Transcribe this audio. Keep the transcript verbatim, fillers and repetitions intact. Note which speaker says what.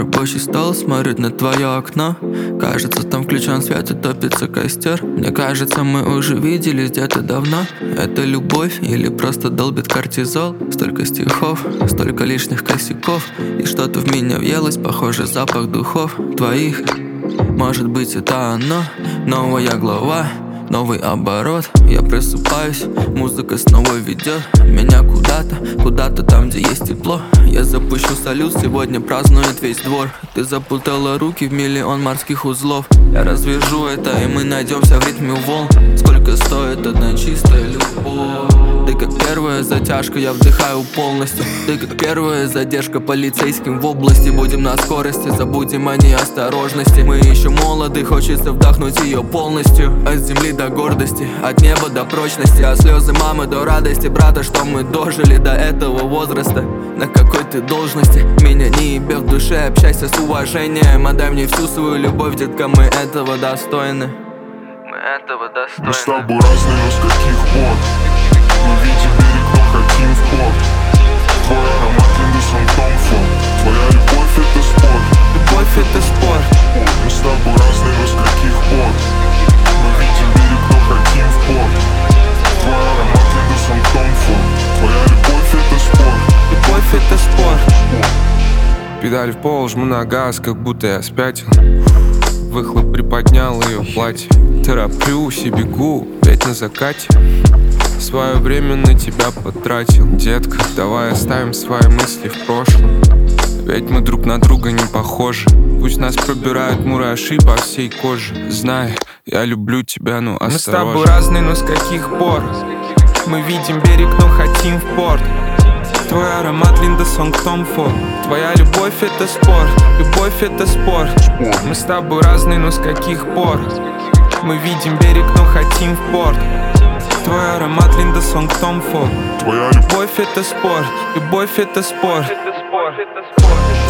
Speaker 1: Рабочий стол смотрит на твое окно. Кажется, там включен свет и топится костер. Мне кажется, мы уже виделись где-то давно. Это любовь или просто долбит кортизол? Столько стихов, столько лишних косяков. И что-то в меня въелось, похоже, запах духов твоих. Может быть, это оно, новая глава, новый оборот. Я просыпаюсь, музыка снова ведет меня куда-то, куда-то там, где есть тепло. Я запущу салют, сегодня празднует весь двор. Ты запутала руки в миллион морских узлов. Я развяжу это, и мы найдемся в ритме волн. Сколько стоит одна чистая любовь? Ты как первая затяжка, я вдыхаю полностью. Ты как первая задержка полицейским в области. Будем на скорости, забудем о неосторожности. Мы еще молоды, хочется вдохнуть ее полностью. От земли до гордости, от неба до прочности. От слезы мамы до радости брата, что мы дожили до этого возраста. На какой ты должности? Меня не ебе в душе, общайся с уважением. Отдай мне всю свою любовь, детка, мы этого достойны. Мы этого достойны.
Speaker 2: Мы с тобой разные, но с каких пор? Мы видим берег, но хотим в порт. Твой аромат Линдерсон Томфорд. Твоя любовь это спорт.
Speaker 1: Любовь это спорт.
Speaker 2: Мы с тобой разные, но с каких пор? Мы видим берег, но хотим в порт. Твой аромат Линдерсон Томфорд. Твоя любовь это спорт.
Speaker 1: Любовь это спорт.
Speaker 3: Педаль в пол, жму на газ, как будто я спятил. Выхлоп приподнял ее платье. Тороплюсь и бегу, опять на закате. Свое время на тебя потратил. Детка, давай оставим свои мысли в прошлом. Ведь мы друг на друга не похожи. Пусть нас пробирают мураши по всей коже. Знай, я люблю тебя, но осторожно.
Speaker 4: Мы с тобой разные, но с каких пор? Мы видим берег, но хотим в порт. Твой аромат Линдерсон Томфорд. Твоя любовь это спорт. Любовь это спорт. Мы с тобой разные, но с каких пор? Мы видим берег, но хотим в порт. Твой аромат Линдерсон Томфорд.
Speaker 2: Твоя любовь
Speaker 4: это спорт. Любовь это спорт.